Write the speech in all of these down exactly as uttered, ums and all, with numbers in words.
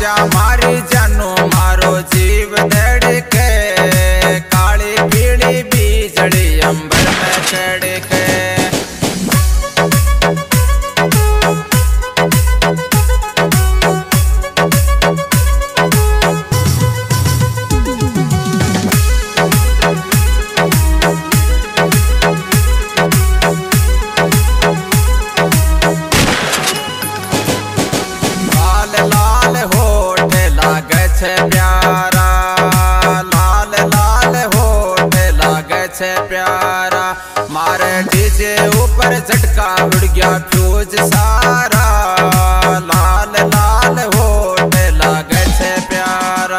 आजा मारी जानू मारो जीव धड़के, काली पीली बिजली अंबर में चढ़के। प्यारा लाल लाल होठ लागे छे प्यारा, मारे डीजे ऊपर झटका उड़ गया फ्यूज सारा। लाल लाल होठ लागे छे प्यारा।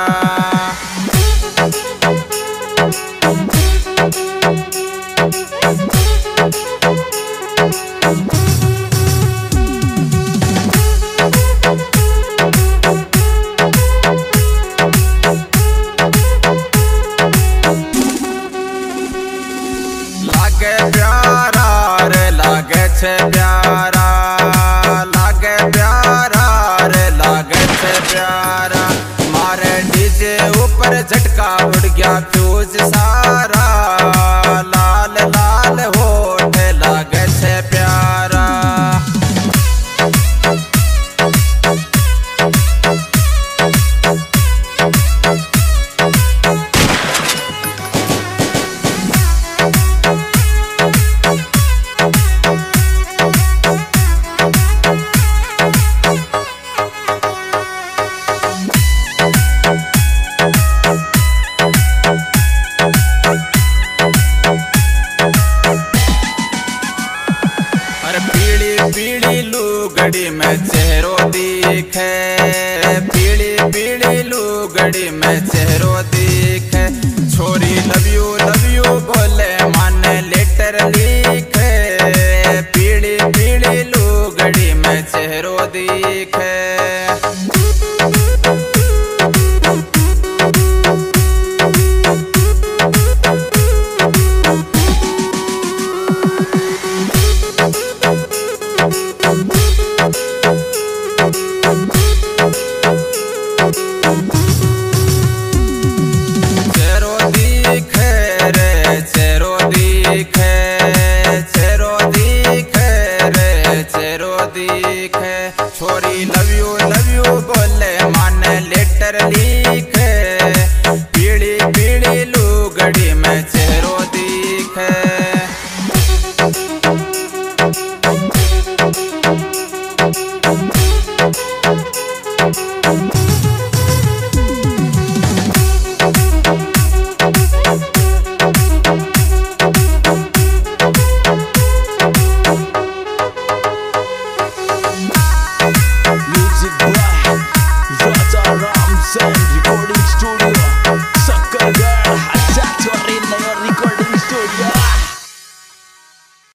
लागे प्यारा रे लागे छे प्यारा, लागे प्यारा रे लागे छे प्यारा, मारे डीजे ऊपर झटका उड़ गया फ्यूज सा।